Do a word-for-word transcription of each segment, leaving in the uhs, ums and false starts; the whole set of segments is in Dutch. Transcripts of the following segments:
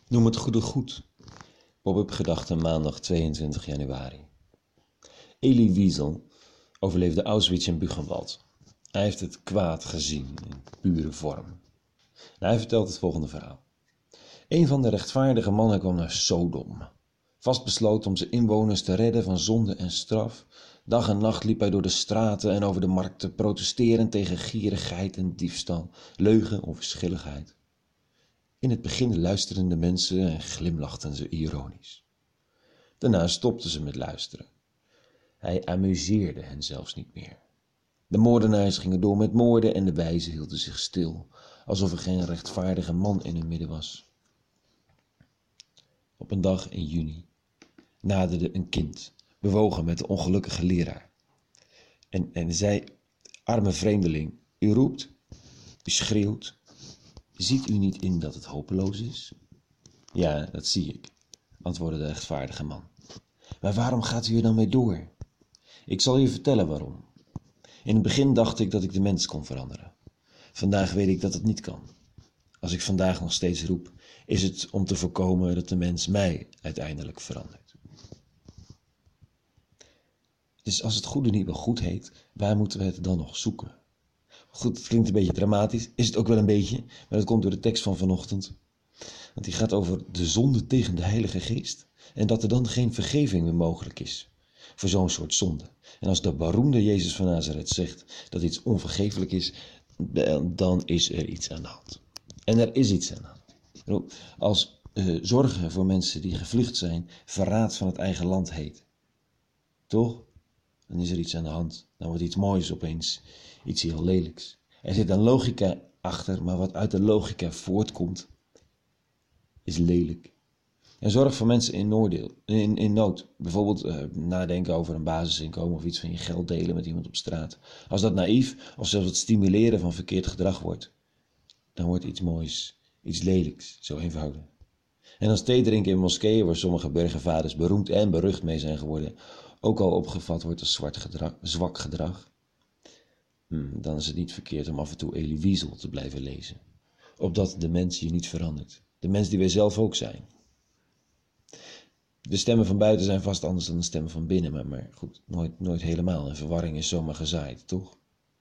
Noem het goede goed. Pop-up gedachten maandag tweeëntwintig januari. Elie Wiesel overleefde Auschwitz en Buchenwald. Hij heeft het kwaad gezien in pure vorm. En hij vertelt het volgende verhaal. Een van de rechtvaardige mannen kwam naar Sodom. Vastbesloten om zijn inwoners te redden van zonde en straf. Dag en nacht liep hij door de straten en over de markten, protesterend tegen gierigheid en diefstal, leugen of verschilligheid. In het begin luisterden de mensen en glimlachten ze ironisch. Daarna stopten ze met luisteren. Hij amuseerde hen zelfs niet meer. De moordenaars gingen door met moorden en de wijzen hielden zich stil, alsof er geen rechtvaardige man in hun midden was. Op een dag in juni naderde een kind, bewogen met de ongelukkige leraar. En, en zei, arme vreemdeling, u roept, u schreeuwt. Ziet u niet in dat het hopeloos is? Ja, dat zie ik, antwoordde de rechtvaardige man. Maar waarom gaat u er dan mee door? Ik zal je vertellen waarom. In het begin dacht ik dat ik de mens kon veranderen. Vandaag weet ik dat het niet kan. Als ik vandaag nog steeds roep, is het om te voorkomen dat de mens mij uiteindelijk verandert. Dus als het goede niet meer goed heet, waar moeten we het dan nog zoeken? Goed, het klinkt een beetje dramatisch, is het ook wel een beetje, maar dat komt door de tekst van vanochtend. Want die gaat over de zonde tegen de Heilige Geest en dat er dan geen vergeving meer mogelijk is voor zo'n soort zonde. En als de beroemde Jezus van Nazareth zegt dat iets onvergeeflijk is, dan is er iets aan de hand. En er is iets aan de hand. Als uh, zorgen voor mensen die gevlucht zijn verraad van het eigen land heet, toch? Dan is er iets aan de hand. Dan wordt iets moois opeens iets heel lelijks. Er zit een logica achter, maar wat uit de logica voortkomt, is lelijk. En zorg voor mensen in, noordeel, in, in nood. Bijvoorbeeld uh, nadenken over een basisinkomen of iets van je geld delen met iemand op straat. Als dat naïef of zelfs het stimuleren van verkeerd gedrag wordt, dan wordt iets moois, iets lelijks, zo eenvoudig. En als thee drinken in moskeeën, waar sommige burgervaders beroemd en berucht mee zijn geworden, ook al opgevat wordt als zwart gedrag, zwak gedrag, hmm, dan is het niet verkeerd om af en toe Elie Wiesel te blijven lezen. Opdat de mens je niet verandert. De mens die wij zelf ook zijn. De stemmen van buiten zijn vast anders dan de stemmen van binnen, maar, maar goed, nooit, nooit helemaal. En verwarring is zomaar gezaaid, toch?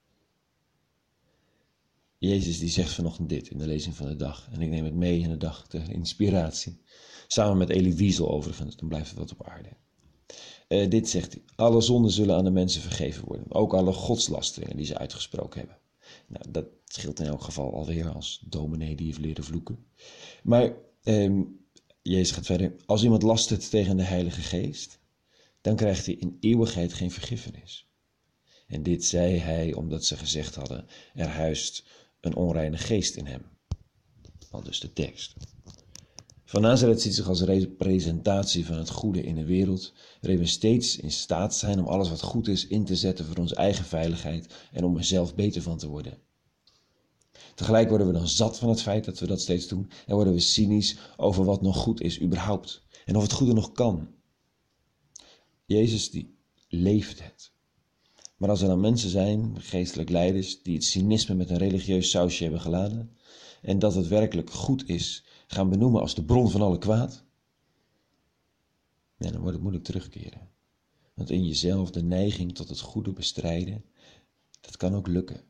Jezus die zegt vanochtend dit in de lezing van de dag. En ik neem het mee in de dag ter inspiratie. Samen met Elie Wiesel overigens, dan blijft het wat op aarde. Uh, dit zegt hij. Alle zonden zullen aan de mensen vergeven worden. Ook alle godslasteringen die ze uitgesproken hebben. Nou, dat scheelt in elk geval alweer als dominee die heeft leren vloeken. Maar um, Jezus gaat verder. Als iemand lastert tegen de Heilige Geest, dan krijgt hij in eeuwigheid geen vergiffenis. En dit zei hij omdat ze gezegd hadden, er huist een onreine geest in hem. Al dus de tekst. Van Nazareth ziet zich als representatie van het goede in de wereld, waarin we steeds in staat zijn om alles wat goed is in te zetten voor onze eigen veiligheid en om er zelf beter van te worden. Tegelijk worden we dan zat van het feit dat we dat steeds doen en worden we cynisch over wat nog goed is überhaupt en of het goede nog kan. Jezus die leeft het. Maar als er dan mensen zijn, geestelijk leiders, die het cynisme met een religieus sausje hebben geladen en dat het werkelijk goed is, gaan benoemen als de bron van alle kwaad, nee, dan wordt het moeilijk terugkeren. Want in jezelf de neiging tot het goede bestrijden, dat kan ook lukken.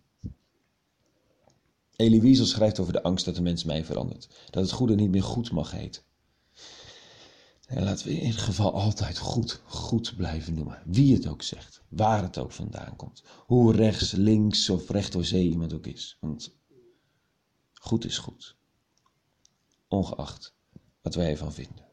Elie Wiesel schrijft over de angst dat de mens mij verandert, dat het goede niet meer goed mag heten. En laten we in ieder geval altijd goed, goed blijven noemen. Wie het ook zegt, waar het ook vandaan komt. Hoe rechts, links of recht door zee iemand ook is. Want goed is goed. Ongeacht wat wij ervan vinden.